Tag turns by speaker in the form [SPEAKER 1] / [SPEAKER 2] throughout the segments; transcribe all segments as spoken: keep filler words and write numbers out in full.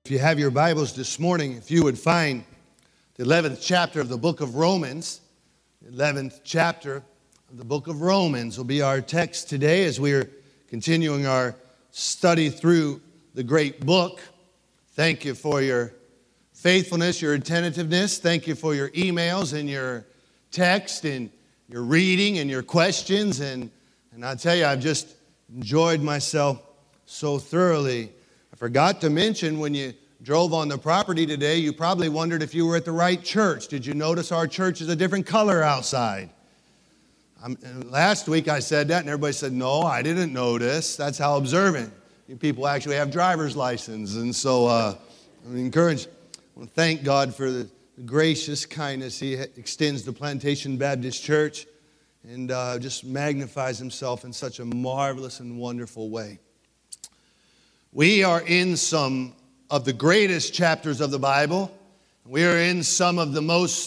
[SPEAKER 1] If you have your Bibles this morning, if you would find the eleventh chapter of the book of Romans, the eleventh chapter of the book of Romans will be our text today as we are continuing our study through the great book. Thank you for your faithfulness, your attentiveness. Thank you for your emails and your text and your reading and your questions. And, and I tell you, I've just enjoyed myself so thoroughly. I forgot to mention when you drove on the property today, you probably wondered if you were at the right church. Did you notice our church is a different color outside? I'm, last week I said that and everybody said, no, I didn't notice. That's how observant. You people actually have driver's license. And so uh, I'm encouraged. I want to thank God for the gracious kindness He extends to Plantation Baptist Church and uh, just magnifies Himself in such a marvelous and wonderful way. We are in some of the greatest chapters of the Bible. We are in some of the most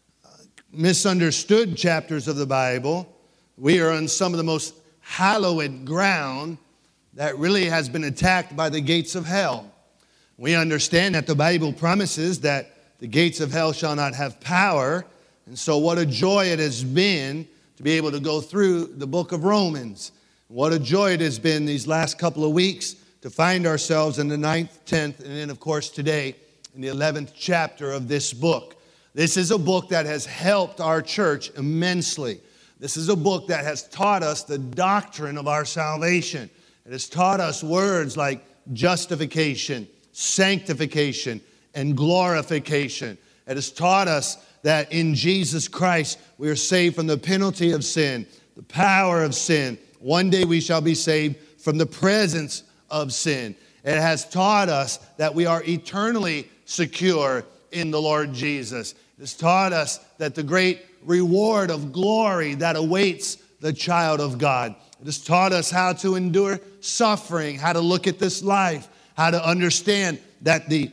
[SPEAKER 1] misunderstood chapters of the Bible. We are on some of the most hallowed ground that really has been attacked by the gates of hell. We understand that the Bible promises that the gates of hell shall not have power. And so what a joy it has been to be able to go through the book of Romans. What a joy it has been these last couple of weeks to find ourselves in the ninth, tenth, and then, of course, today in the eleventh chapter of this book. This is a book that has helped our church immensely. This is a book that has taught us the doctrine of our salvation. It has taught us words like justification, sanctification, and glorification. It has taught us that in Jesus Christ we are saved from the penalty of sin, the power of sin. One day we shall be saved from the presence of sin. It has taught us that we are eternally secure in the Lord Jesus. It has taught us that the great reward of glory that awaits the child of God. It has taught us how to endure suffering, how to look at this life, how to understand that the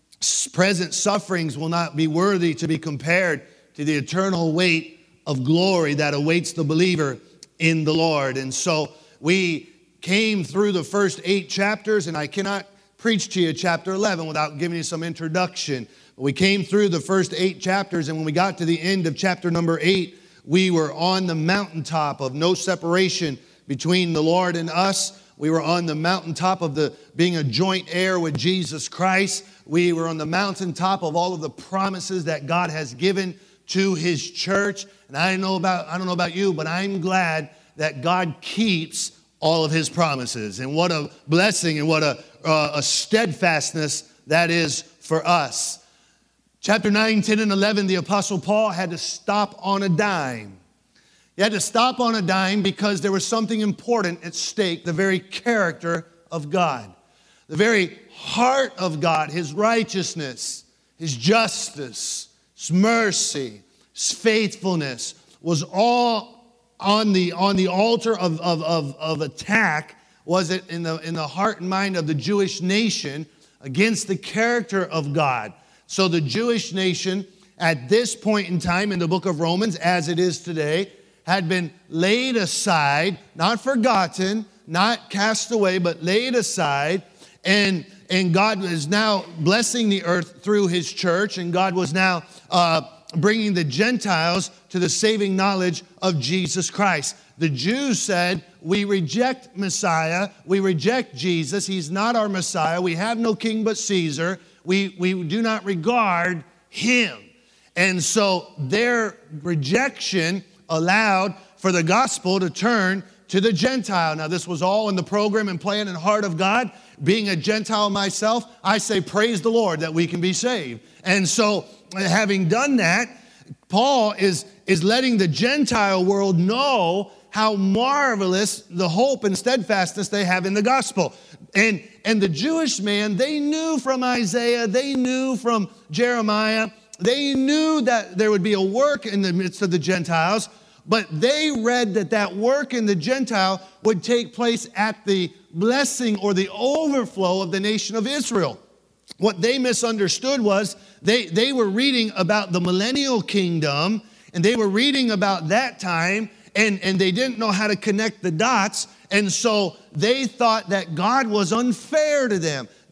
[SPEAKER 1] present sufferings will not be worthy to be compared to the eternal weight of glory that awaits the believer in the Lord. And so we came through the first eight chapters, and I cannot preach to you chapter eleven without giving you some introduction. We came through the first eight chapters, and when we got to the end of chapter number eight, we were on the mountaintop of no separation between the Lord and us. We were on the mountaintop of the being a joint heir with Jesus Christ. We were on the mountaintop of all of the promises that God has given to His church. And I don't know about, I don't know about you, but I'm glad that God keeps all of His promises. And what a blessing and what a, uh, a steadfastness that is for us. Chapter nine, ten, and eleven, the Apostle Paul had to stop on a dime. He had to stop on a dime because there was something important at stake, the very character of God. The very heart of God, His righteousness, His justice, His mercy, His faithfulness was all on the on the altar of, of, of, of attack. Was it in the in the heart and mind of the Jewish nation against the character of God? So the Jewish nation at this point in time in the book of Romans, as it is today, had been laid aside, not forgotten, not cast away, but laid aside. And, and God is now blessing the earth through His church. And God was now uh, bringing the Gentiles to the saving knowledge of Jesus Christ. The Jews said, we reject Messiah. We reject Jesus. He's not our Messiah. We have no king but Caesar. We, we do not regard Him. And so their rejection allowed for the gospel to turn to the Gentile. Now, this was all in the program and plan and heart of God. Being a Gentile myself, I say, praise the Lord that we can be saved. And so, having done that, Paul is, is letting the Gentile world know how marvelous the hope and steadfastness they have in the gospel. And, and the Jewish man, they knew from Isaiah, they knew from Jeremiah, they knew that there would be a work in the midst of the Gentiles, but they read that that work in the Gentile would take place at the blessing or the overflow of the nation of Israel. What they misunderstood was they, they were reading about the millennial kingdom, and they were reading about that time, and, and they didn't know how to connect the dots, and so they thought that God was unfair to them.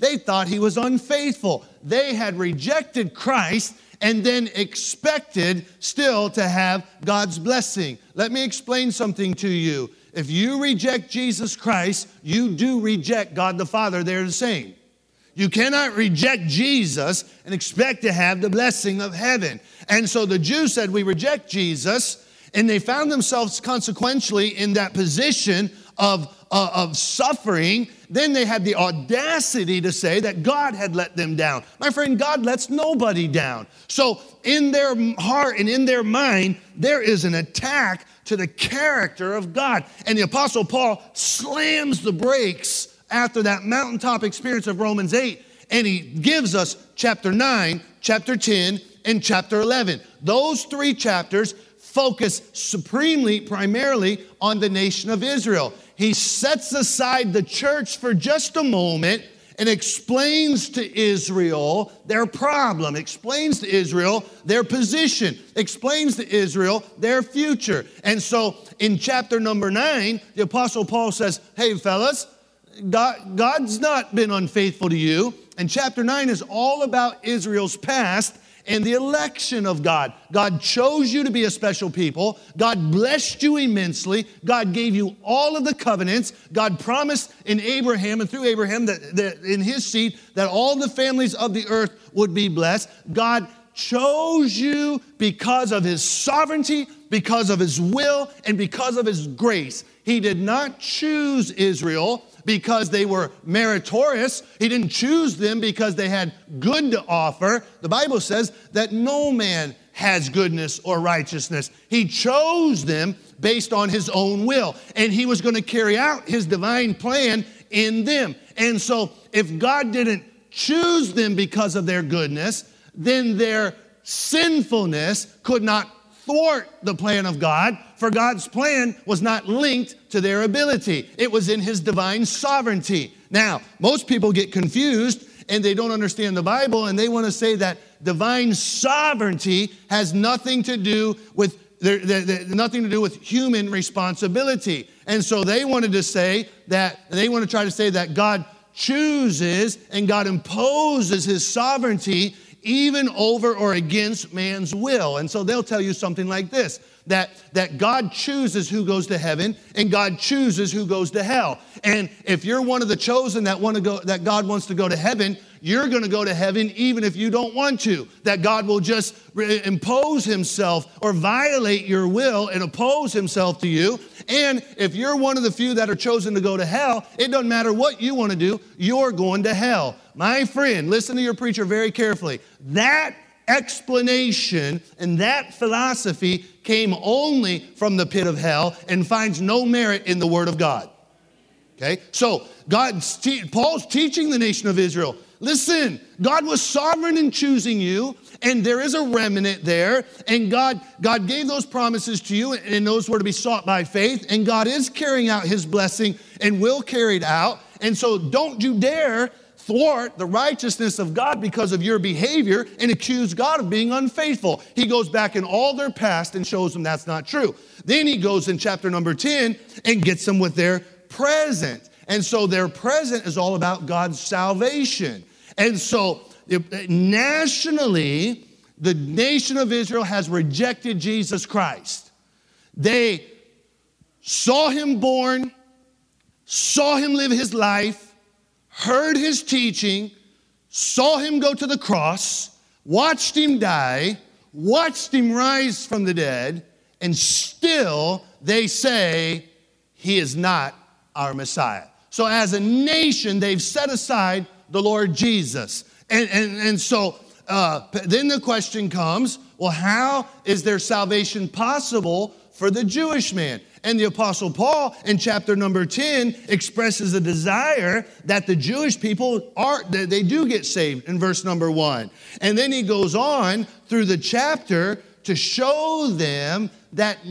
[SPEAKER 1] They thought he was unfaithful. They had rejected Christ and then expected still to have God's blessing. Let me explain something to you. If you reject Jesus Christ, you do reject God the Father. They're the same. You cannot reject Jesus and expect to have the blessing of heaven. And so the Jews said, we reject Jesus, and they found themselves consequentially in that position of, uh, of suffering. Then they had the audacity to say that God had let them down. My friend, God lets nobody down. So in their heart and in their mind, there is an attack to the character of God. And the Apostle Paul slams the brakes after that mountaintop experience of Romans eight, and he gives us chapter nine, chapter ten, and chapter eleven. Those three chapters focus supremely, primarily on the nation of Israel. He sets aside the church for just a moment and explains to Israel their problem, explains to Israel their position, explains to Israel their future. And so in chapter number nine, the Apostle Paul says, hey, fellas, God, God's not been unfaithful to you. And chapter nine is all about Israel's past and the election of God. God chose you to be a special people. God blessed you immensely. God gave you all of the covenants. God promised in Abraham and through Abraham that, that in his seed that all the families of the earth would be blessed. God chose you because of his sovereignty, because of his will, and because of his grace. He did not choose Israel because they were meritorious. He didn't choose them because they had good to offer. The Bible says that no man has goodness or righteousness. He chose them based on his own will, and he was going to carry out his divine plan in them. And so if God didn't choose them because of their goodness, then their sinfulness could not thwart the plan of God, for God's plan was not linked to their ability. It was in his divine sovereignty. Now, most people get confused and they don't understand the Bible, and they want to say that divine sovereignty has nothing to do with they're, they're, they're, nothing to do with human responsibility. And so they wanted to say that, they want to try to say that God chooses and God imposes his sovereignty even over or against man's will. And so they'll tell you something like this, that, that God chooses who goes to heaven and God chooses who goes to hell. And if you're one of the chosen that want to go, that God wants to go to heaven, you're going to go to heaven even if you don't want to. That God will just re- impose himself or violate your will and oppose himself to you. And if you're one of the few that are chosen to go to hell, it doesn't matter what you want to do, you're going to hell. My friend, listen to your preacher very carefully. That explanation and that philosophy came only from the pit of hell and finds no merit in the Word of God. Okay? So God's te- Paul's teaching the nation of Israel, listen, God was sovereign in choosing you, and there is a remnant there, and God, God gave those promises to you, and those were to be sought by faith, and God is carrying out his blessing and will carry it out. And so don't you dare thwart the righteousness of God because of your behavior and accuse God of being unfaithful. He goes back in all their past and shows them that's not true. Then he goes in chapter number ten and gets them with their present. And so their present is all about God's salvation. And so nationally, the nation of Israel has rejected Jesus Christ. They saw him born, saw him live his life, heard his teaching, saw him go to the cross, watched him die, watched him rise from the dead, and still they say he is not our Messiah. So as a nation, they've set aside the Lord Jesus. And, and, and so uh, then the question comes, well, how is their salvation possible for the Jewish man? And the Apostle Paul in chapter number ten expresses a desire that the Jewish people are, that they do get saved in verse number one. And then he goes on through the chapter to show them that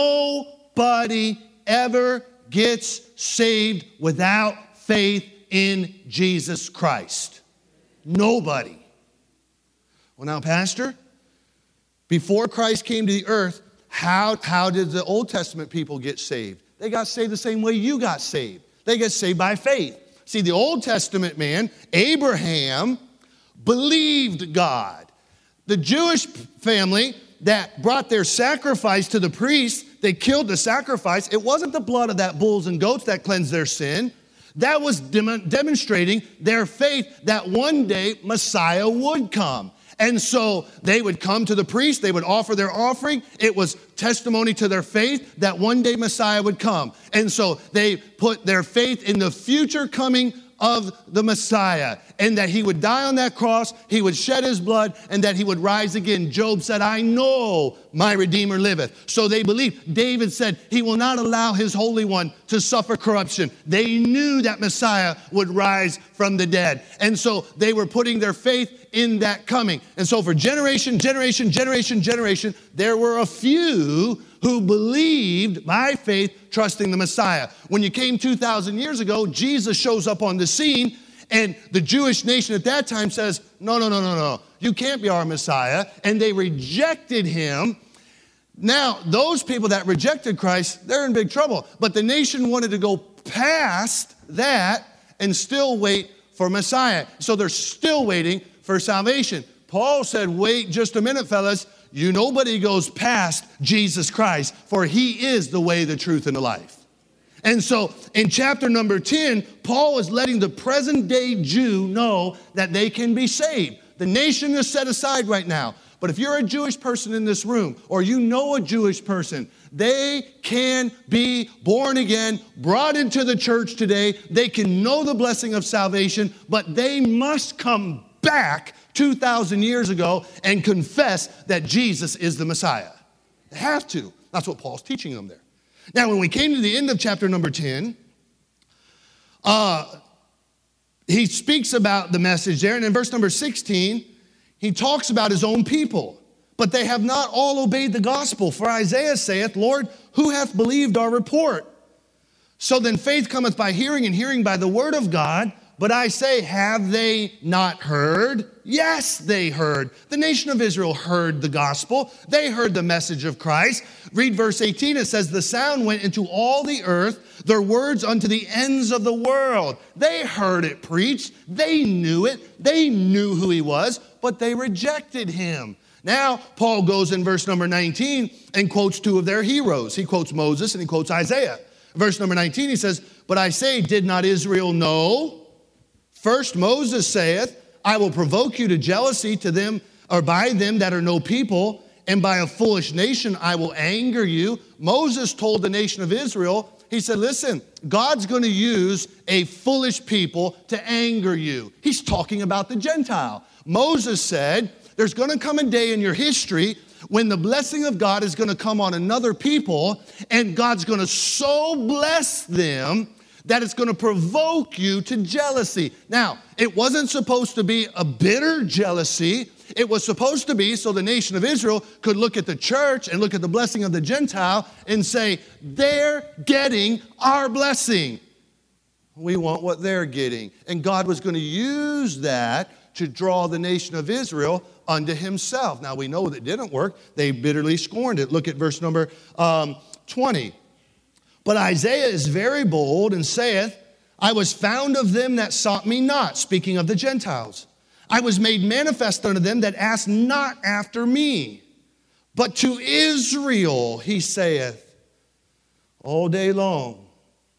[SPEAKER 1] nobody ever gets saved without faith in Jesus Christ. Nobody. Well, now, Pastor, before Christ came to the earth, How, how did the Old Testament people get saved? They got saved the same way you got saved. They get saved by faith. See, the Old Testament man, Abraham, believed God. The Jewish family that brought their sacrifice to the priest, they killed the sacrifice. It wasn't the blood of that bulls and goats that cleansed their sin. That was dem- demonstrating their faith that one day Messiah would come. And so they would come to the priest, they would offer their offering. It was testimony to their faith that one day Messiah would come. And so they put their faith in the future coming of the Messiah, and that he would die on that cross, he would shed his blood, and that he would rise again. Job said, I know my Redeemer liveth. So they believed. David said, he will not allow his Holy One to suffer corruption. They knew that Messiah would rise from the dead. And so they were putting their faith in that coming. And so for generation, generation, generation, generation, there were a few who believed by faith, trusting the Messiah. When you came two thousand years ago, Jesus shows up on the scene, and the Jewish nation at that time says, no, no, no, no, no, you can't be our Messiah. And they rejected him. Now, those people that rejected Christ, they're in big trouble. But the nation wanted to go past that and still wait for Messiah. So they're still waiting for salvation. Paul said, wait just a minute, fellas. You nobody goes past Jesus Christ, for he is the way, the truth, and the life. And so in chapter number ten, Paul is letting the present day Jew know that they can be saved. The nation is set aside right now. But if you're a Jewish person in this room, or you know a Jewish person, they can be born again, brought into the church today. They can know the blessing of salvation, but they must come back two thousand years ago and confess that Jesus is the Messiah. They have to. That's what Paul's teaching them there. Now, when we came to the end of chapter number ten, uh, he speaks about the message there. And in verse number sixteen, he talks about his own people. But they have not all obeyed the gospel. For Isaiah saith, Lord, who hath believed our report? So then faith cometh by hearing, and hearing by the word of God. But I say, have they not heard? Yes, they heard. The nation of Israel heard the gospel. They heard the message of Christ. Read verse eighteen. It says, the sound went into all the earth, their words unto the ends of the world. They heard it preached. They knew it. They knew who he was, but they rejected him. Now, Paul goes in verse number nineteen and quotes two of their heroes. He quotes Moses and he quotes Isaiah. Verse number nineteen, he says, but I say, did not Israel know? First Moses saith, I will provoke you to jealousy to them, or by them that are no people, and by a foolish nation I will anger you. Moses told the nation of Israel, he said, listen, God's going to use a foolish people to anger you. He's talking about the Gentile. Moses said, there's going to come a day in your history when the blessing of God is going to come on another people, and God's going to so bless them that it's going to provoke you to jealousy. Now, it wasn't supposed to be a bitter jealousy. It was supposed to be so the nation of Israel could look at the church and look at the blessing of the Gentile and say, they're getting our blessing. We want what they're getting. And God was going to use that to draw the nation of Israel unto himself. Now, we know that didn't work. They bitterly scorned it. Look at verse number um, twenty. But Isaiah is very bold and saith, I was found of them that sought me not, speaking of the Gentiles. I was made manifest unto them that asked not after me. But to Israel he saith, all day long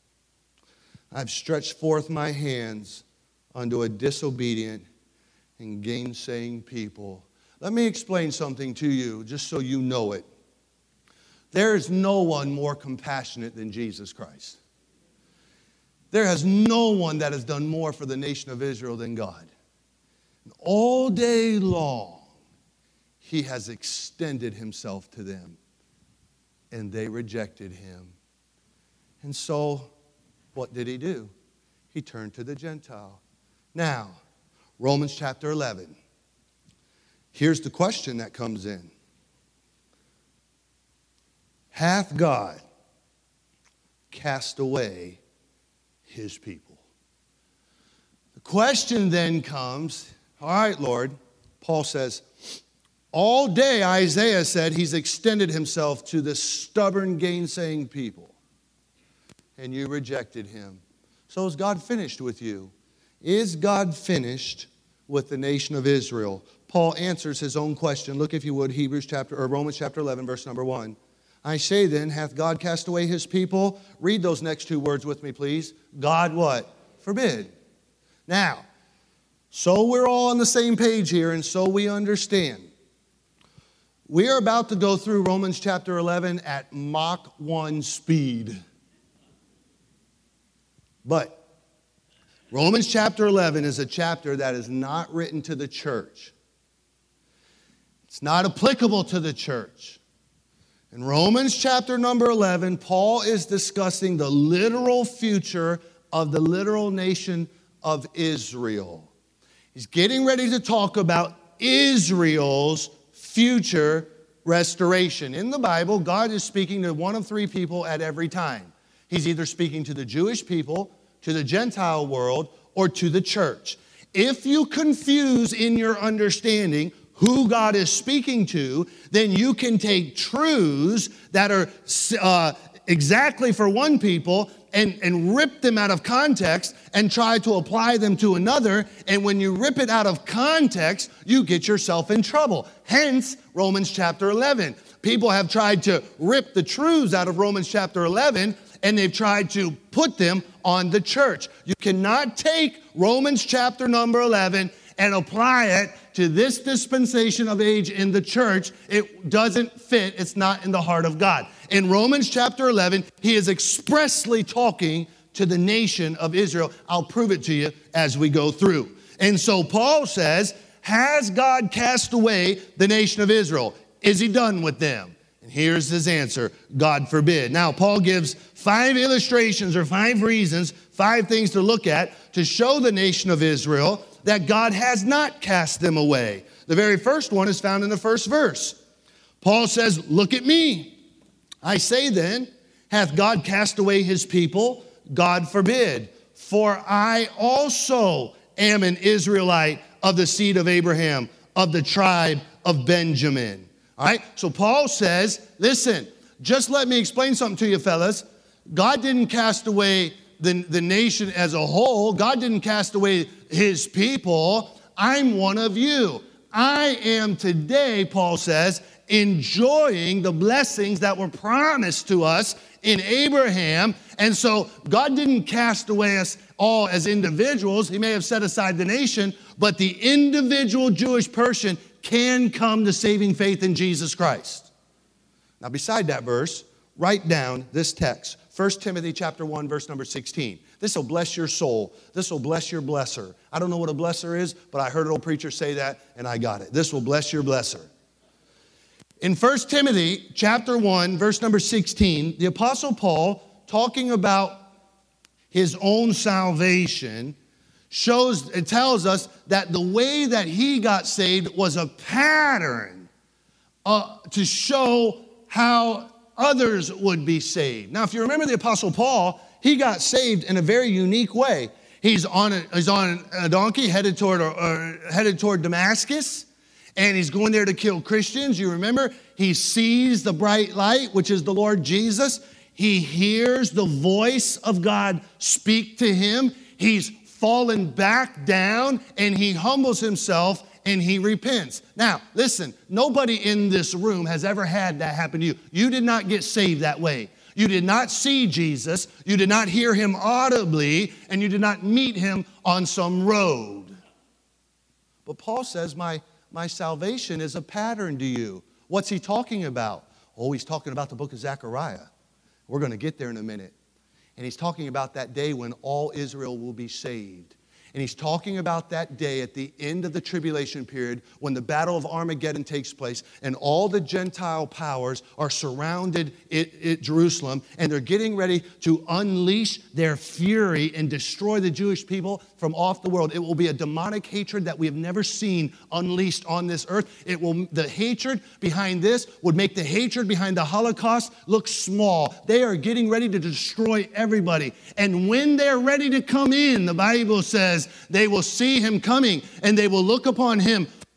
[SPEAKER 1] I've stretched forth my hands unto a disobedient and gainsaying people. Let me explain something to you, just so you know it. There is no one more compassionate than Jesus Christ. There has no one that has done more for the nation of Israel than God. And all day long, he has extended himself to them, and they rejected him. And so, what did he do? He turned to the Gentile. Now, Romans chapter eleven. Here's the question that comes in. Hath God cast away his people? The question then comes, all right, Lord, Paul says, all day Isaiah said he's extended himself to this stubborn, gainsaying people, and you rejected him. So is God finished with you? Is God finished with the nation of Israel? Paul answers his own question. Look, if you would, Hebrews chapter or Romans chapter eleven, verse number one. I say then, hath God cast away his people? Read those next two words with me, please. God what? Forbid. Now, so we're all on the same page here, and so we understand. We are about to go through Romans chapter eleven at Mach one speed. But Romans chapter eleven is a chapter that is not written to the church. It's not applicable to the church. In Romans chapter number eleven, Paul is discussing the literal future of the literal nation of Israel. He's getting ready to talk about Israel's future restoration. In the Bible, God is speaking to one of three people at every time. He's either speaking to the Jewish people, to the Gentile world, or to the church. If you confuse in your understanding who God is speaking to, then you can take truths that are uh, exactly for one people and, and rip them out of context and try to apply them to another. And when you rip it out of context, you get yourself in trouble. Hence, Romans chapter eleven. People have tried to rip the truths out of Romans chapter eleven, and they've tried to put them on the church. You cannot take Romans chapter number eleven and apply it to this dispensation of age in the church. It doesn't fit. It's not in the heart of God. In Romans chapter eleven, he is expressly talking to the nation of Israel. I'll prove it to you as we go through. And so Paul says, has God cast away the nation of Israel? Is he done with them? And here's his answer, God forbid. Now, Paul gives five illustrations or five reasons, five things to look at to show the nation of Israel that God has not cast them away. The very first one is found in the first verse. Paul says, look at me. I say then, hath God cast away his people? God forbid. For I also am an Israelite of the seed of Abraham, of the tribe of Benjamin. All right, so Paul says, listen, just let me explain something to you, fellas. God didn't cast away the, the nation as a whole. God didn't cast away his people. I'm one of you. I am today, Paul says, enjoying the blessings that were promised to us in Abraham. And so God didn't cast away us all as individuals. He may have set aside the nation, but the individual Jewish person can come to saving faith in Jesus Christ. Now, beside that verse, write down this text. First Timothy chapter one, verse number sixteen. This will bless your soul. This will bless your blesser. I don't know what a blesser is, but I heard an old preacher say that, and I got it. This will bless your blesser. In First Timothy chapter one, verse number sixteen, the Apostle Paul, talking about his own salvation, shows, it tells us that the way that he got saved was a pattern uh, to show how others would be saved. Now, if you remember the Apostle Paul, he got saved in a very unique way. He's on a, he's on a donkey headed toward, or, or headed toward Damascus, and he's going there to kill Christians. You remember, he sees the bright light, which is the Lord Jesus. He hears the voice of God speak to him. He's fallen back down, and he humbles himself, and he repents. Now, listen, nobody in this room has ever had that happen to you. You did not get saved that way. You did not see Jesus. You did not hear him audibly, and you did not meet him on some road. But Paul says, my, my salvation is a pattern to you. What's he talking about? Oh, he's talking about the book of Zechariah. We're going to get there in a minute. And he's talking about that day when all Israel will be saved. And he's talking about that day at the end of the tribulation period when the battle of Armageddon takes place and all the Gentile powers are surrounded at, at Jerusalem, and they're getting ready to unleash their fury and destroy the Jewish people from off the world. It will be a demonic hatred that we have never seen unleashed on this earth. It will, the hatred behind this would make the hatred behind the Holocaust look small. They are getting ready to destroy everybody. And when they're ready to come in, the Bible says, they will see him coming, and they will look upon him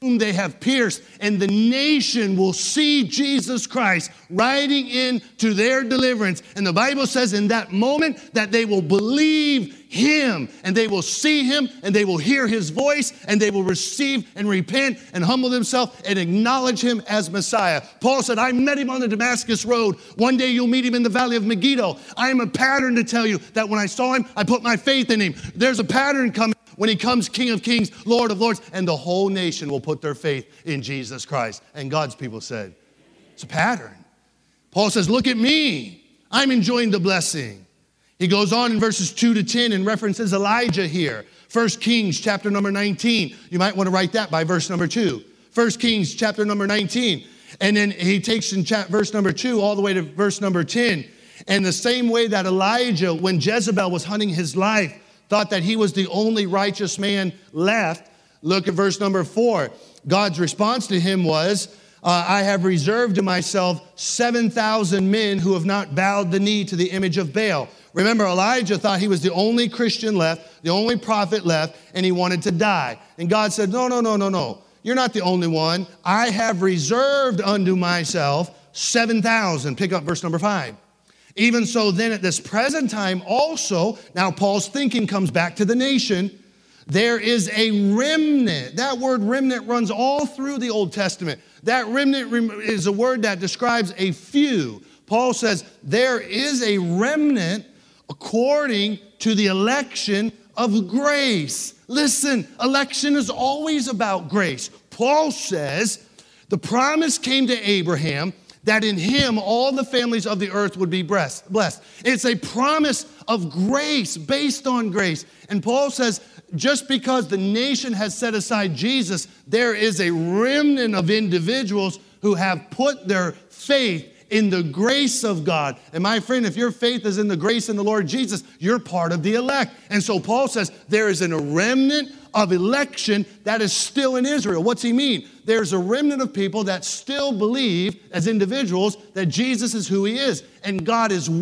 [SPEAKER 1] whom they have pierced, and the nation will see Jesus Christ riding into their deliverance. And the Bible says in that moment that they will believe him, and they will see him, and they will hear his voice, and they will receive and repent and humble themselves and acknowledge him as Messiah. Paul said, I met him on the Damascus road. One day you'll meet him in the valley of Megiddo. I am a pattern to tell you that when I saw him, I put my faith in him. There's a pattern coming. When he comes King of Kings, Lord of Lords, and the whole nation will put their faith in Jesus Christ. And God's people said, it's a pattern. Paul says, look at me. I'm enjoying the blessing. He goes on in verses two to ten and references Elijah here. First Kings chapter number nineteen. You might want to write that by verse number two. First Kings chapter number nineteen. And then he takes in chat verse number two all the way to verse number ten. And the same way that Elijah, when Jezebel was hunting his life, thought that he was the only righteous man left. Look at verse number four. God's response to him was, uh, I have reserved to myself seven thousand men who have not bowed the knee to the image of Baal. Remember, Elijah thought he was the only Christian left, the only prophet left, and he wanted to die. And God said, no, no, no, no, no. You're not the only one. I have reserved unto myself seven thousand. Pick up verse number five. Even so then at this present time also, now Paul's thinking comes back to the nation, there is a remnant. That word remnant runs all through the Old Testament. That remnant is a word that describes a few. Paul says there is a remnant according to the election of grace. Listen, election is always about grace. Paul says the promise came to Abraham that in him all the families of the earth would be blessed. It's a promise of grace, based on grace. And Paul says, just because the nation has set aside Jesus, there is a remnant of individuals who have put their faith in the grace of God. And my friend, if your faith is in the grace in the Lord Jesus, you're part of the elect. And so Paul says there is a remnant of election that is still in Israel. What's he mean? There's a remnant of people that still believe as individuals that Jesus is who he is. And God is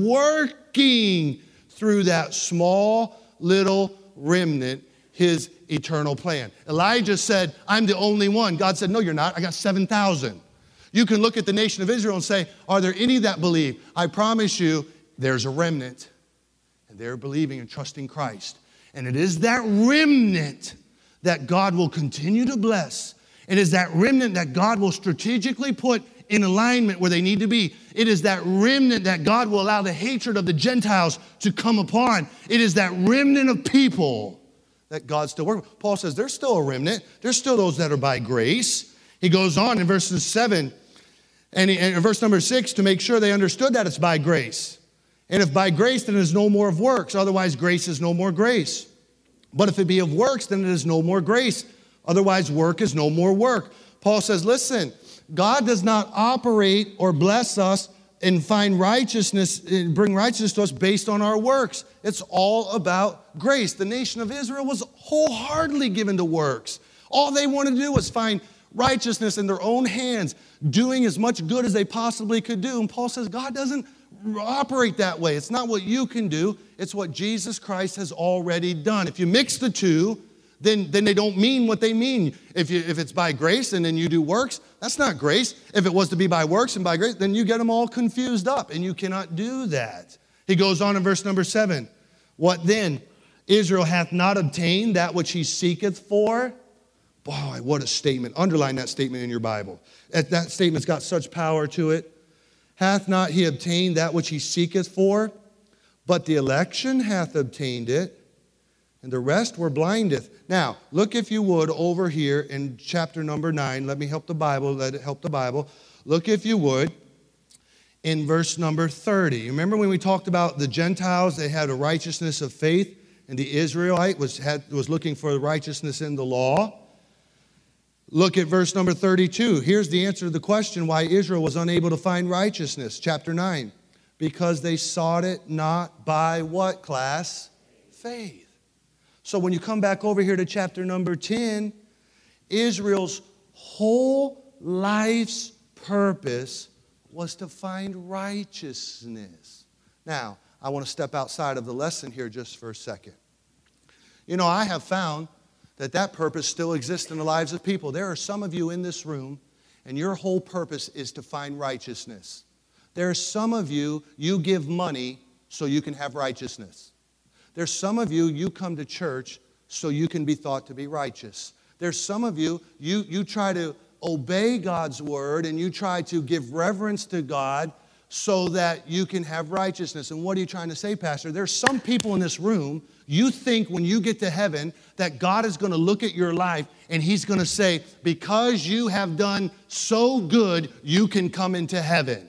[SPEAKER 1] working through that small little remnant his eternal plan. Elijah said, I'm the only one. God said, no, you're not. I got seven thousand. You can look at the nation of Israel and say, are there any that believe? I promise you, there's a remnant. And they're believing and trusting Christ. And it is that remnant that God will continue to bless. It is that remnant that God will strategically put in alignment where they need to be. It is that remnant that God will allow the hatred of the Gentiles to come upon. It is that remnant of people that God still works with. Paul says there's still a remnant. There's still those that are by grace. He goes on in verses seven and, he, and in verse number six to make sure they understood that it's by grace. And if by grace, then it is no more of works. Otherwise, grace is no more grace. But if it be of works, then it is no more grace. Otherwise, work is no more work. Paul says, listen, God does not operate or bless us and find righteousness, and bring righteousness to us based on our works. It's all about grace. The nation of Israel was wholeheartedly given to works. All they wanted to do was find righteousness in their own hands, doing as much good as they possibly could do. And Paul says, God doesn't operate that way. It's not what you can do. It's what Jesus Christ has already done. If you mix the two, then, then they don't mean what they mean. If, you, if it's by grace and then you do works, that's not grace. If it was to be by works and by grace, then you get them all confused up, and you cannot do that. He goes on in verse number seven. What then? Israel hath not obtained that which he seeketh for. Boy, what a statement. Underline that statement in your Bible. That, that statement's got such power to it. Hath not he obtained that which he seeketh for? But the election hath obtained it, and the rest were blindeth. Now, look if you would over here in chapter number nine. Let me help the Bible. Let it help the Bible. Look if you would in verse number thirty. Remember when we talked about the Gentiles, they had a righteousness of faith, and the Israelite was, had, was looking for the righteousness in the law. Look at verse number thirty-two. Here's the answer to the question why Israel was unable to find righteousness. Chapter nine. Because they sought it not by what class? Faith. So when you come back over here to chapter number ten, Israel's whole life's purpose was to find righteousness. Now, I want to step outside of the lesson here just for a second. You know, I have found that that purpose still exists in the lives of people. There are some of you in this room, and your whole purpose is to find righteousness. There are some of you, you give money so you can have righteousness. There's some of you, you come to church so you can be thought to be righteous. There's some of you, you, you try to obey God's word and you try to give reverence to God so that you can have righteousness. And what are you trying to say, Pastor? There's some people in this room, you think when you get to heaven that God is going to look at your life and He's going to say, because you have done so good, you can come into heaven.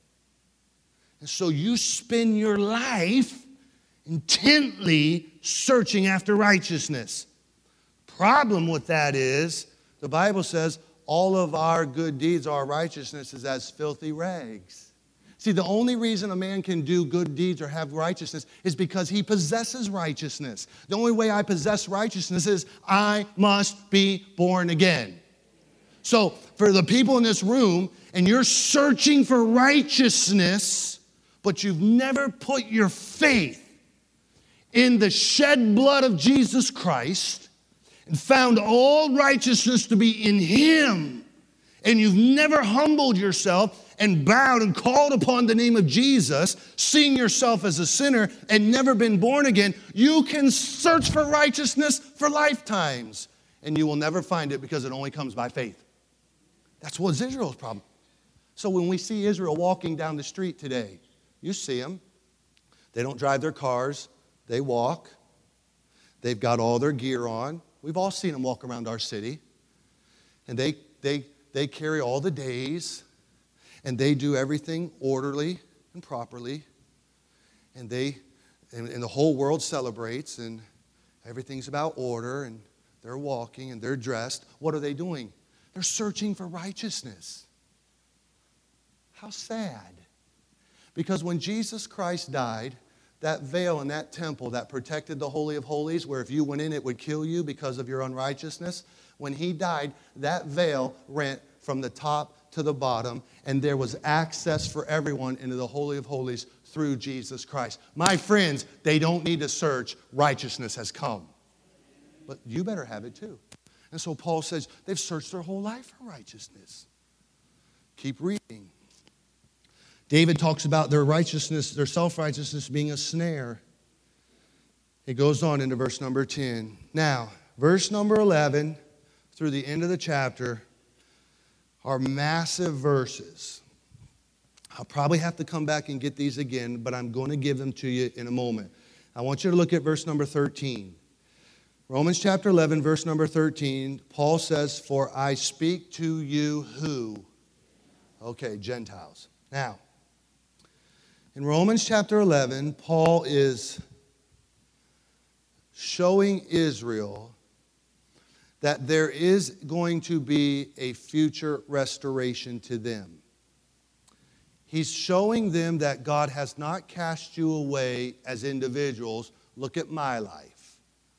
[SPEAKER 1] And so you spend your life intently searching after righteousness. Problem with that is, the Bible says, all of our good deeds, our righteousness is as filthy rags. See, the only reason a man can do good deeds or have righteousness is because he possesses righteousness. The only way I possess righteousness is I must be born again. So for the people in this room, and you're searching for righteousness, but you've never put your faith in the shed blood of Jesus Christ and found all righteousness to be in Him, and you've never humbled yourself and bowed and called upon the name of Jesus, seeing yourself as a sinner and never been born again, you can search for righteousness for lifetimes, and you will never find it because it only comes by faith. That's what Israel's problem. So when we see Israel walking down the street today, you see them. They don't drive their cars. They walk. They've got all their gear on. We've all seen them walk around our city. And they, they, they carry all the days. And they do everything orderly and properly. And they, and, and the whole world celebrates. And everything's about order. And they're walking and they're dressed. What are they doing? They're searching for righteousness. How sad. Because when Jesus Christ died, that veil in that temple that protected the Holy of Holies, where if you went in, it would kill you because of your unrighteousness, when He died, that veil rent from the top to the bottom, and there was access for everyone into the Holy of Holies through Jesus Christ. My friends, they don't need to search. Righteousness has come. But you better have it too. And so Paul says they've searched their whole life for righteousness. Keep reading. David talks about their righteousness, their self-righteousness being a snare. It goes on into verse number ten. Now, verse number eleven through the end of the chapter are massive verses. I'll probably have to come back and get these again, but I'm going to give them to you in a moment. I want you to look at verse number thirteen. Romans chapter eleven, verse number thirteen, Paul says, "For I speak to you who?" Okay, Gentiles. Now, in Romans chapter eleven, Paul is showing Israel that there is going to be a future restoration to them. He's showing them that God has not cast you away as individuals. Look at my life.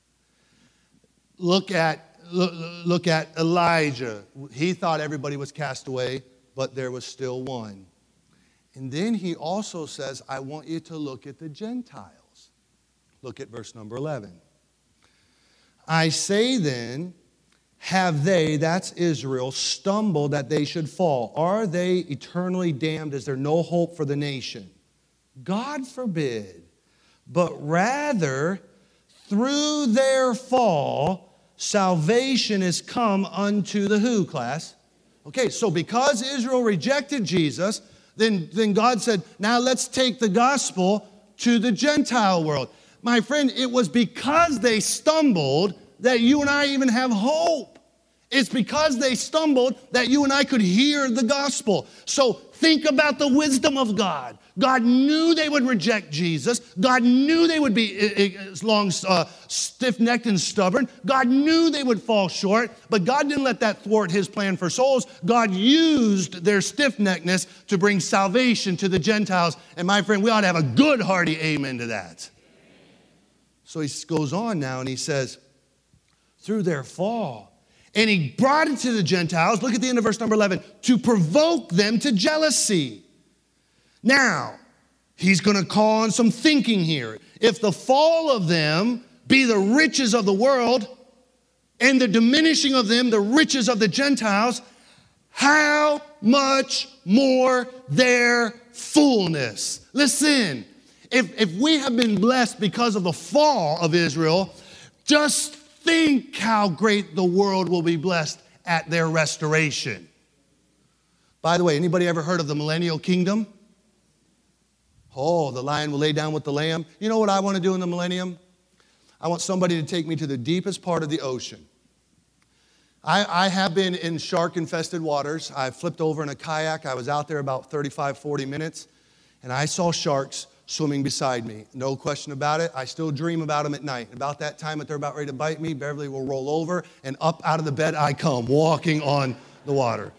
[SPEAKER 1] Look at, look, look at Elijah. He thought everybody was cast away, but there was still one. And then he also says, I want you to look at the Gentiles. Look at verse number eleven. I say then, have they, that's Israel, stumbled that they should fall? Are they eternally damned? Is there no hope for the nation? God forbid. But rather, through their fall, salvation is come unto the who, class? Okay, so because Israel rejected Jesus, then, then God said, now let's take the gospel to the Gentile world. My friend, it was because they stumbled that you and I even have hope. It's because they stumbled that you and I could hear the gospel. So think about the wisdom of God. God knew they would reject Jesus. God knew they would be long, uh, stiff-necked and stubborn. God knew they would fall short, but God didn't let that thwart His plan for souls. God used their stiff-neckedness to bring salvation to the Gentiles. And my friend, we ought to have a good, hearty amen to that. So he goes on now and he says, through their fall. And He brought it to the Gentiles, look at the end of verse number eleven, to provoke them to jealousy. Now, he's going to call on some thinking here. If the fall of them be the riches of the world, and the diminishing of them, the riches of the Gentiles, how much more their fullness. Listen, if, if we have been blessed because of the fall of Israel, just think how great the world will be blessed at their restoration. By the way, anybody ever heard of the millennial kingdom? Oh, the lion will lay down with the lamb. You know what I want to do in the millennium? I want somebody to take me to the deepest part of the ocean. I, I have been in shark-infested waters. I flipped over in a kayak. I was out there about thirty-five, forty minutes, and I saw sharks swimming beside me. No question about it. I still dream about them at night. About that time that they're about ready to bite me, Beverly will roll over, and up out of the bed I come, walking on the water.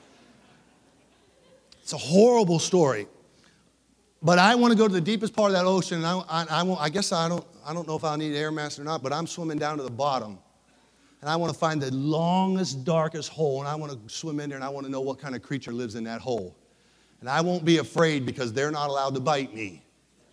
[SPEAKER 1] It's a horrible story. But I want to go to the deepest part of that ocean, and I, I, I, won't, I guess I don't, I don't know if I'll need air mask or not, but I'm swimming down to the bottom. And I want to find the longest, darkest hole, and I want to swim in there, and I want to know what kind of creature lives in that hole. And I won't be afraid because they're not allowed to bite me.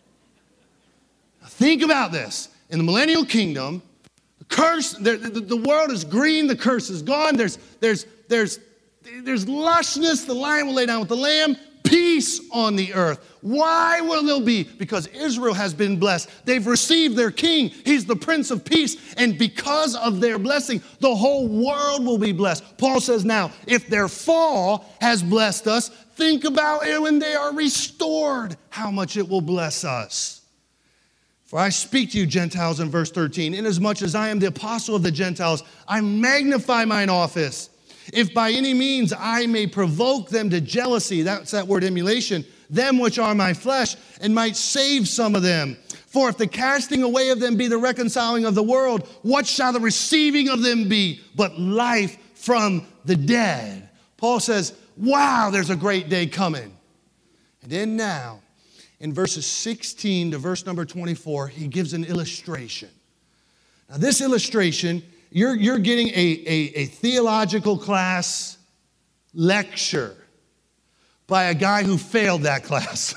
[SPEAKER 1] Now think about this. In the millennial kingdom, the curse, the, the, the world is green, the curse is gone. There's, there's, there's, there's lushness. The lion will lay down with the lamb. Peace on the earth. Why will there be? Because Israel has been blessed. They've received their king. He's the Prince of Peace. And because of their blessing, the whole world will be blessed. Paul says now, if their fall has blessed us, think about it when they are restored, how much it will bless us. For I speak to you, Gentiles, in verse thirteen, inasmuch as I am the apostle of the Gentiles, I magnify mine office. If by any means I may provoke them to jealousy, that's that word emulation, them which are my flesh, and might save some of them. For if the casting away of them be the reconciling of the world, what shall the receiving of them be but life from the dead? Paul says, wow, there's a great day coming. And then now, in verses sixteen to verse number twenty-four, he gives an illustration. Now this illustration, You're, you're getting a, a, a theological class lecture by a guy who failed that class.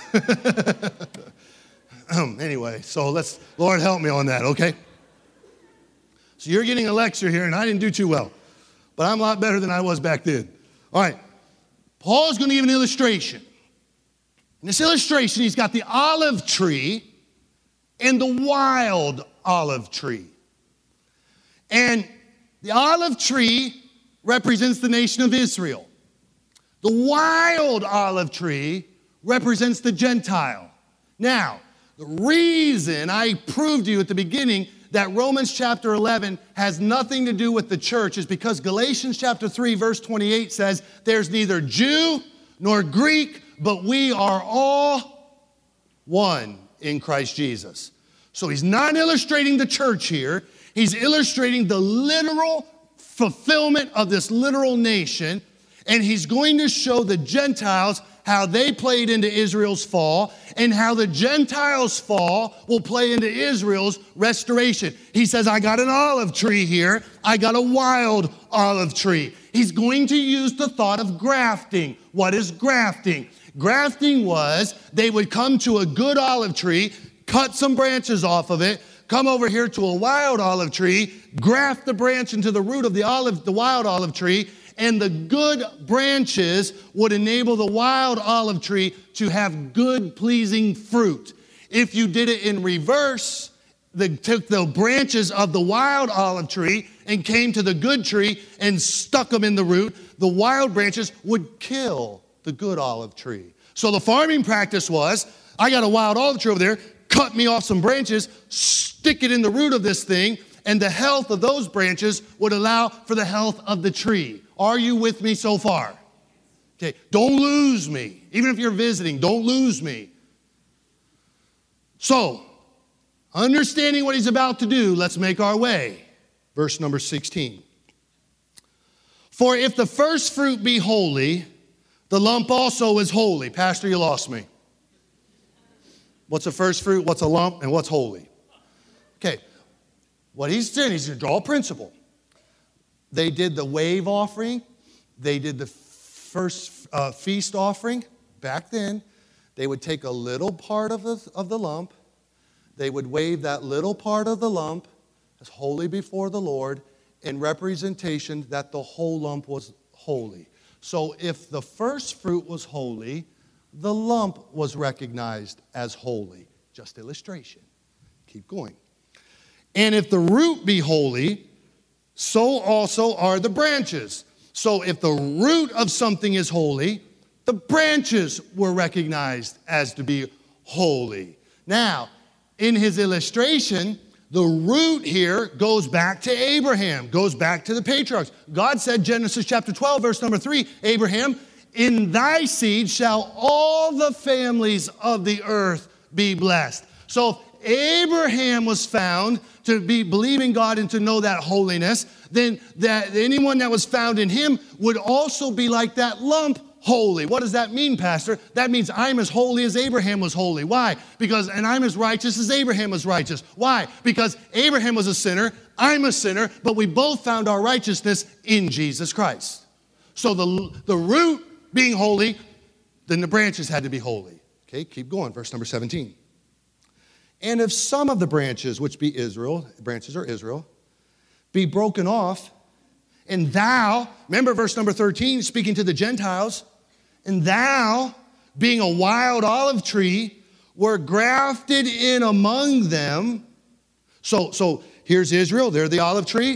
[SPEAKER 1] Anyway, so let's, Lord help me on that, okay? So you're getting a lecture here, and I didn't do too well. But I'm a lot better than I was back then. All right, Paul's going to give an illustration. In this illustration, he's got the olive tree and the wild olive tree. And the olive tree represents the nation of Israel. The wild olive tree represents the Gentile. Now, the reason I proved to you at the beginning that Romans chapter eleven has nothing to do with the church is because Galatians chapter three, verse twenty-eight says, there's neither Jew nor Greek, but we are all one in Christ Jesus. So he's not illustrating the church here. He's illustrating the literal fulfillment of this literal nation, and he's going to show the Gentiles how they played into Israel's fall and how the Gentiles' fall will play into Israel's restoration. He says, I got an olive tree here. I got a wild olive tree. He's going to use the thought of grafting. What is grafting? Grafting was they would come to a good olive tree, cut some branches off of it, come over here to a wild olive tree, graft the branch into the root of the olive, the wild olive tree, and the good branches would enable the wild olive tree to have good, pleasing fruit. If you did it in reverse, they took the branches of the wild olive tree and came to the good tree and stuck them in the root, the wild branches would kill the good olive tree. So the farming practice was, I got a wild olive tree over there, cut me off some branches, stick it in the root of this thing, and the health of those branches would allow for the health of the tree. Are you with me so far? Okay, don't lose me. Even if you're visiting, don't lose me. So, understanding what he's about to do, let's make our way. Verse number sixteen. For if the first fruit be holy, the lump also is holy. Pastor, you lost me. What's a first fruit, what's a lump, and what's holy? Okay, what he's doing, he's going to draw a principle. They did the wave offering. They did the first uh, feast offering. Back then, they would take a little part of the, of the lump. They would wave that little part of the lump as holy before the Lord, in representation that the whole lump was holy. So if the first fruit was holy, the lump was recognized as holy. Just illustration. Keep going. And if the root be holy, so also are the branches. So if the root of something is holy, the branches were recognized as to be holy. Now, in his illustration, the root here goes back to Abraham, goes back to the patriarchs. God said, Genesis chapter twelve, verse number three, Abraham, in thy seed shall all the families of the earth be blessed. So if Abraham was found to be believing God and to know that holiness, then that anyone that was found in him would also be like that lump, holy. What does that mean, Pastor? That means I'm as holy as Abraham was holy. Why? Because, and I'm as righteous as Abraham was righteous. Why? Because Abraham was a sinner, I'm a sinner, but we both found our righteousness in Jesus Christ. So the, the root being holy, then the branches had to be holy. Okay, keep going, verse number seventeen. And if some of the branches, which be Israel, branches are Israel, be broken off, and thou, remember verse number thirteen, speaking to the Gentiles, and thou, being a wild olive tree, were grafted in among them. So, so here's Israel, they're the olive tree.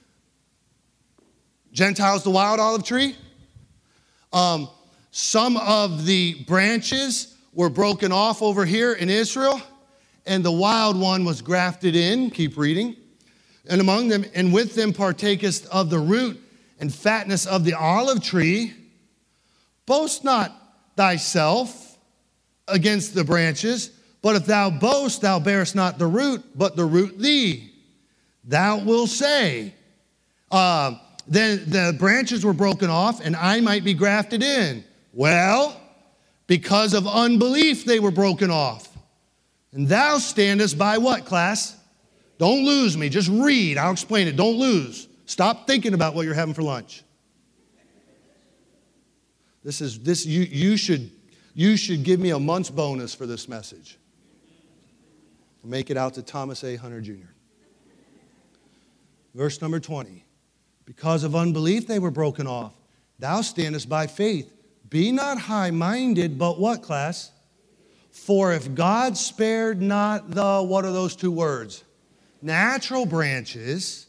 [SPEAKER 1] Gentiles, the wild olive tree. Um, some of the branches were broken off over here in Israel, and the wild one was grafted in. Keep reading. And among them, and with them partakest of the root and fatness of the olive tree. Boast not thyself against the branches, but if thou boast, thou bearest not the root, but the root thee. Thou wilt say, uh, then the branches were broken off, and I might be grafted in. Well, because of unbelief they were broken off. And thou standest by what, class? Don't lose me. Just read. I'll explain it. Don't lose. Stop thinking about what you're having for lunch. This is this you you should you should give me a month's bonus for this message. Make it out to Thomas A. Hunter Junior Verse number twenty. Because of unbelief they were broken off. Thou standest by faith. Be not high-minded, but what, class? For if God spared not the, what are those two words? Natural branches,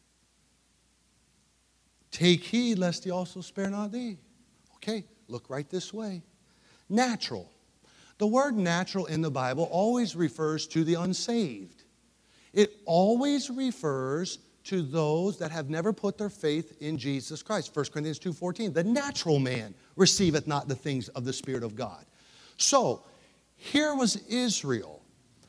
[SPEAKER 1] take heed lest he also spare not thee. Okay, look right this way. Natural. The word natural in the Bible always refers to the unsaved. It always refers to those that have never put their faith in Jesus Christ. First Corinthians two fourteen, the natural man receiveth not the things of the Spirit of God. So, here was Israel.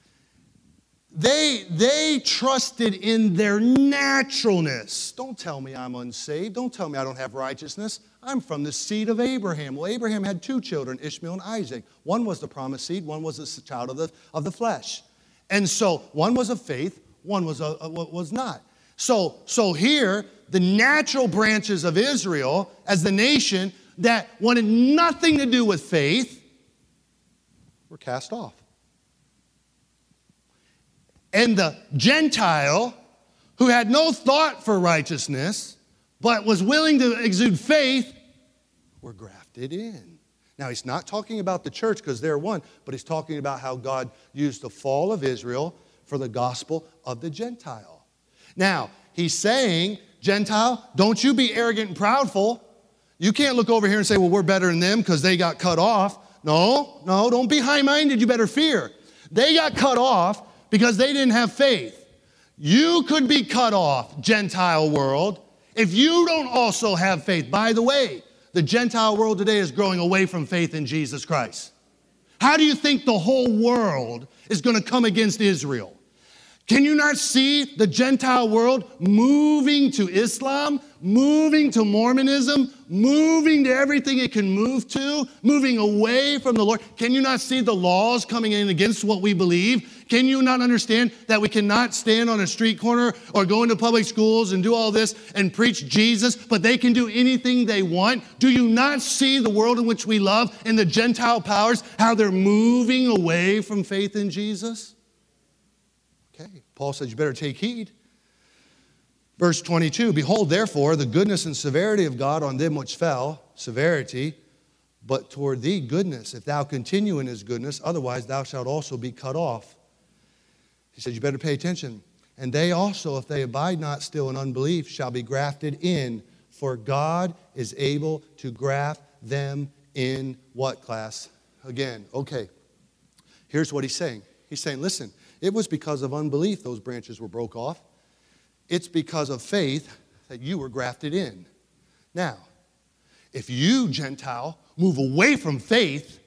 [SPEAKER 1] They, they trusted in their naturalness. Don't tell me I'm unsaved. Don't tell me I don't have righteousness. I'm from the seed of Abraham. Well, Abraham had two children, Ishmael and Isaac. One was the promised seed, one was the child of the, of the flesh. And so one was of faith, one was, a, a, was not. So, so here, the natural branches of Israel as the nation that wanted nothing to do with faith were cast off. And the Gentile, who had no thought for righteousness, but was willing to exude faith, were grafted in. Now, he's not talking about the church because they're one, but he's talking about how God used the fall of Israel for the gospel of the Gentile. Now, he's saying, Gentile, don't you be arrogant and proudful. You can't look over here and say, well, we're better than them because they got cut off. No, no, don't be high-minded. You better fear. They got cut off because they didn't have faith. You could be cut off, Gentile world, if you don't also have faith. By the way, the Gentile world today is growing away from faith in Jesus Christ. How do you think the whole world is going to come against Israel? Can you not see the Gentile world moving to Islam, moving to Mormonism, moving to everything it can move to, moving away from the Lord? Can you not see the laws coming in against what we believe? Can you not understand that we cannot stand on a street corner or go into public schools and do all this and preach Jesus, but they can do anything they want? Do you not see the world in which we love and the Gentile powers, how they're moving away from faith in Jesus? Okay, Paul says you better take heed. Verse twenty-two, behold, therefore, the goodness and severity of God on them which fell, severity, but toward thee goodness, if thou continue in his goodness, otherwise thou shalt also be cut off. He said, you better pay attention. And they also, if they abide not still in unbelief, shall be grafted in, for God is able to graft them in what, class? Again, okay. Here's what he's saying. He's saying, listen, it was because of unbelief those branches were broke off. It's because of faith that you were grafted in. Now, if you, Gentile, move away from faith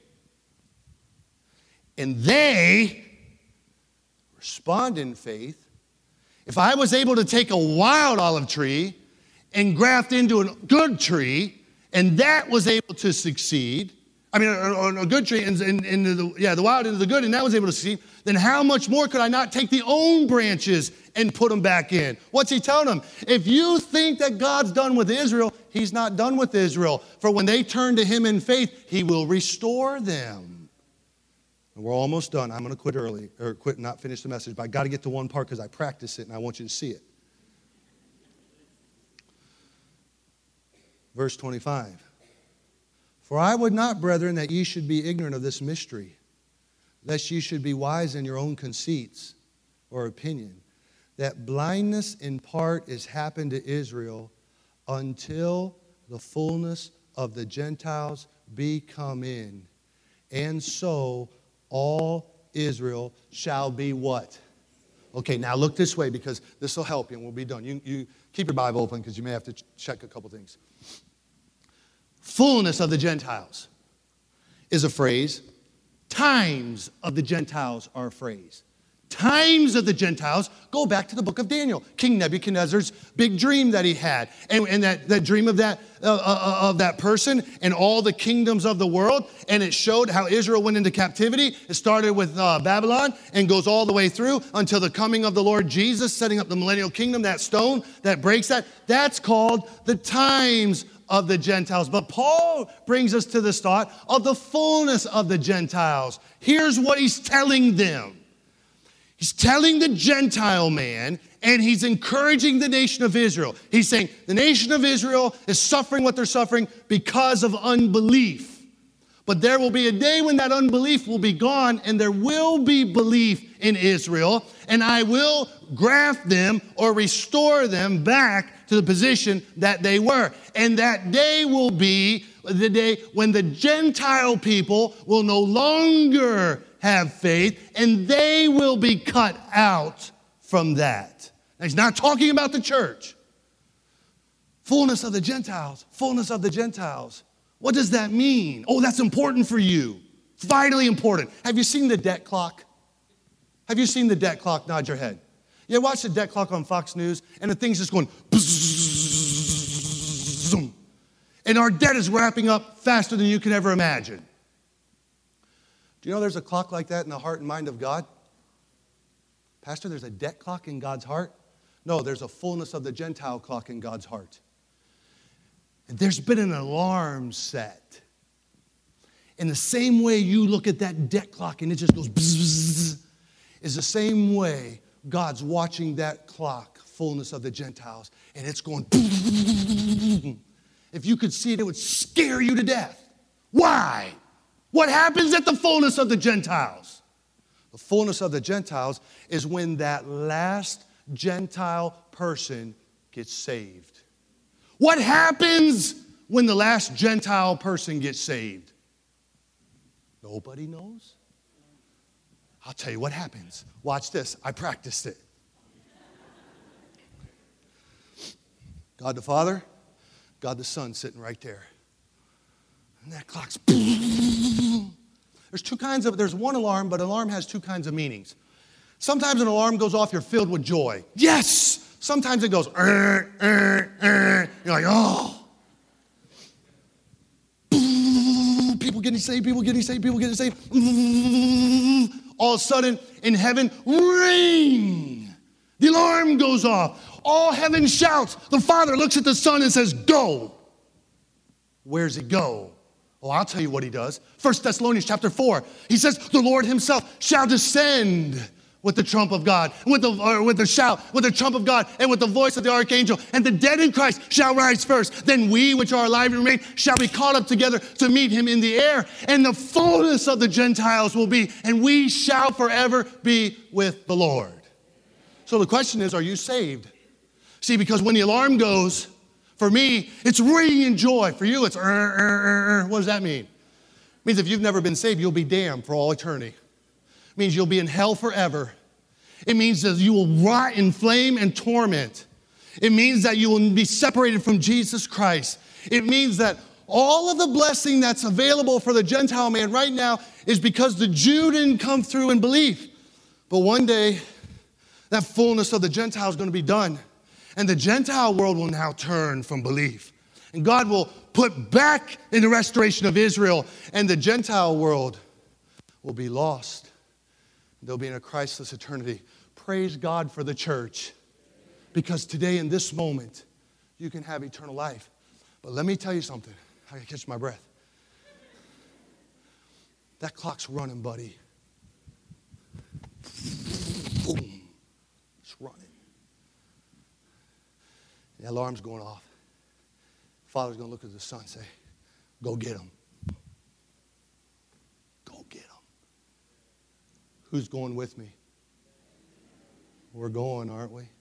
[SPEAKER 1] and they respond in faith, if I was able to take a wild olive tree and graft into a good tree, and that was able to succeed, I mean, a, a good tree into in, in the, yeah, the wild into the good, and that was able to succeed, then how much more could I not take the own branches and put them back in? What's he telling them? If you think that God's done with Israel, he's not done with Israel. For when they turn to him in faith, he will restore them. And we're almost done. I'm going to quit early, or quit and not finish the message, but I got to get to one part because I practice it and I want you to see it. Verse twenty-five. For I would not, brethren, that ye should be ignorant of this mystery, lest ye should be wise in your own conceits or opinion, that blindness in part is happened to Israel until the fullness of the Gentiles be come in. And so all Israel shall be what? Okay, now look this way because this will help you and we'll be done. You, you keep your Bible open because you may have to ch- check a couple things. Fullness of the Gentiles is a phrase. Times of the Gentiles are a phrase. Times of the Gentiles go back to the book of Daniel. King Nebuchadnezzar's big dream that he had. And, and that, that dream of that, uh, uh, of that person and all the kingdoms of the world. And it showed how Israel went into captivity. It started with uh, Babylon and goes all the way through until the coming of the Lord Jesus, setting up the millennial kingdom, that stone that breaks that. That's called the times of the Gentiles. But Paul brings us to this thought of the fullness of the Gentiles. Here's what he's telling them. He's telling the Gentile man, and he's encouraging the nation of Israel. He's saying the nation of Israel is suffering what they're suffering because of unbelief. But there will be a day when that unbelief will be gone, and there will be belief in Israel, and I will graft them or restore them back to the position that they were. And that day will be the day when the Gentile people will no longer have faith, and they will be cut out from that. Now, he's not talking about the church. Fullness of the Gentiles, fullness of the Gentiles. What does that mean? Oh, that's important for you. It's vitally important. Have you seen the debt clock? Have you seen the debt clock? Nod your head. Yeah, watch the debt clock on Fox News, and the thing's just going zoom. And our debt is wrapping up faster than you can ever imagine. Do you know there's a clock like that in the heart and mind of God? Pastor, there's a debt clock in God's heart? No, there's a fullness of the Gentile clock in God's heart. And there's been an alarm set. In the same way you look at that debt clock and it just goes bzzz, is the same way God's watching that clock, fullness of the Gentiles, and it's going bzzz. If you could see it, it would scare you to death. Why? What happens at the fullness of the Gentiles? The fullness of the Gentiles is when that last Gentile person gets saved. What happens when the last Gentile person gets saved? Nobody knows. I'll tell you what happens. Watch this. I practiced it. God the Father, God the Son sitting right there. And that clock's... There's two kinds of, there's one alarm, but alarm has two kinds of meanings. Sometimes an alarm goes off, you're filled with joy. Yes! Sometimes it goes, er, er, er. You're like, oh. People getting saved, people getting saved, people getting saved. All of a sudden, in heaven, ring. The alarm goes off. All heaven shouts. The Father looks at the Son and says, go. Where's it go? Oh, I'll tell you what he does. First Thessalonians chapter four. He says, the Lord himself shall descend with the trump of God, with the, or with the shout, with the trump of God, and with the voice of the archangel. And the dead in Christ shall rise first. Then we which are alive and remain shall be caught up together to meet him in the air. And the fullness of the Gentiles will be, and we shall forever be with the Lord. So the question is, are you saved? See, because when the alarm goes, for me, it's ringing in joy. For you, it's, er, er, er, er. What does that mean? It means if you've never been saved, you'll be damned for all eternity. It means you'll be in hell forever. It means that you will rot in flame and torment. It means that you will be separated from Jesus Christ. It means that all of the blessing that's available for the Gentile man right now is because the Jew didn't come through in belief. But one day, that fullness of the Gentile is going to be done. And the Gentile world will now turn from belief. And God will put back in the restoration of Israel. And the Gentile world will be lost. They'll be in a Christless eternity. Praise God for the church. Because today in this moment, you can have eternal life. But let me tell you something. I can catch my breath. That clock's running, buddy. Boom. It's running. The alarm's going off. Father's going to look at the son and say, go get him. Go get him. Who's going with me? We're going, aren't we?